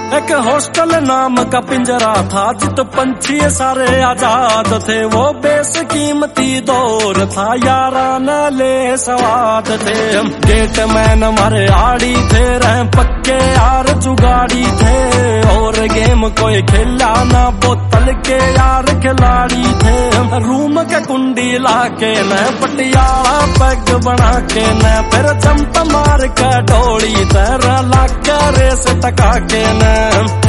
एक हॉस्टल नाम का पिंजरा था जित पंछी सारे आजाद थे। वो बेशकीमती दौर था, याराना ले स्वाद थे। गेट मैन हमारे आड़ी थे, रह पक्के यार जुगाड़ी थे। और गेम कोई खेला ना, बोतल के यार खिलाड़ी थे। रूम के कुंडी लाके न पटियाला पैग बना के न, फिर जंप मार के डोली तरह लाके रेस टका के न।